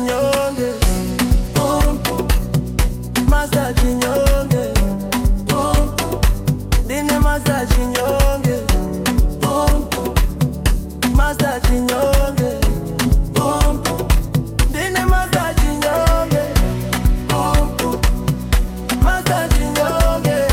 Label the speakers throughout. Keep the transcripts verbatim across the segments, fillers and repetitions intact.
Speaker 1: chinyonge, Master chinyonge, Dine Master chinyonge, Master chinyonge, Dine Master chinyonge, Master chinyonge,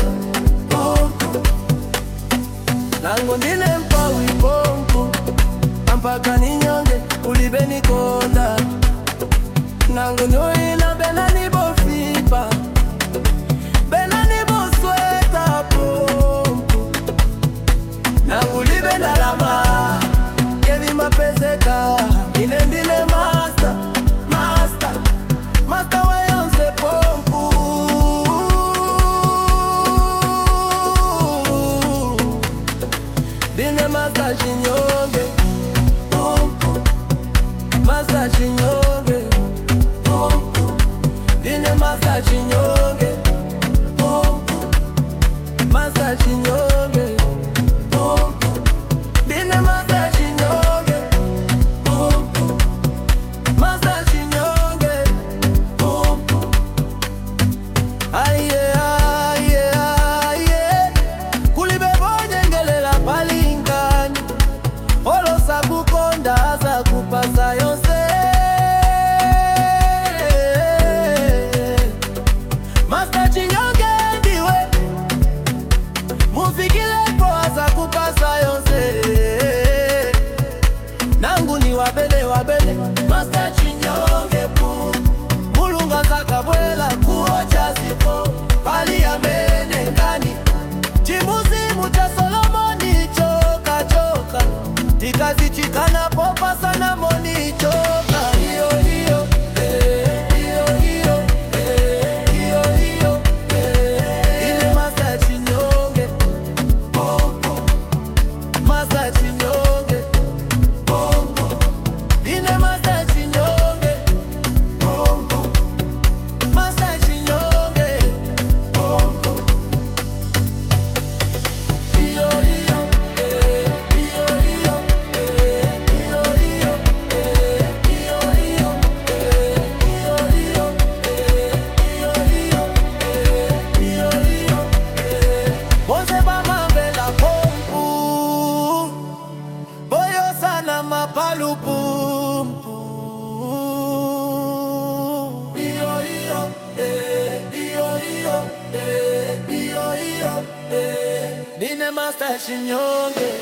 Speaker 1: nangu ndine mpawi pompu, ampaka ninyonge ulibe nikonda, nangu nyoina bena nibofipa, bena nibosweta pompu, nangu libe ndalama kevi mapezeka, ine ndine master, master, master wa yonse pompu. Dine master chinyonge, Master chinyonge, Dine Master chinyonge, Master chinyonge, Dine Master chinyonge, Master chinyonge. Aye aye aye, kulibe bonyengelela palingani, olo sakukonda sakupasa yonse. Master chinyonge ndiwe mufikile kwa sakupasa yonse, nangu ni wabele wabele. Master chinyonge pu mulunga sakabwela kuocha sipo pali ya mene ngani, chimuzimu cha Solomoni choka choka, tikazi chikana popa sana moni choka. Hiyo hiyo eh, hiyo hiyo eh, hiyo hiyo eh. Ile Master chinyonge, Master chinyonge, Dine Master chinyonge, Master chinyonge, hiyo hiyo eh, hiyo hiyo eh, hiyo hiyo eh, hiyo hiyo eh, hiyo hiyo eh, hiyo hiyo eh, hiyo hiyo eh. Bonse bamambela pompu, boyo sana mapalupumpu. Hiyo hiyo eh, hiyo hiyo eh, hiyo hiyo eh. Dine Master chinyonge.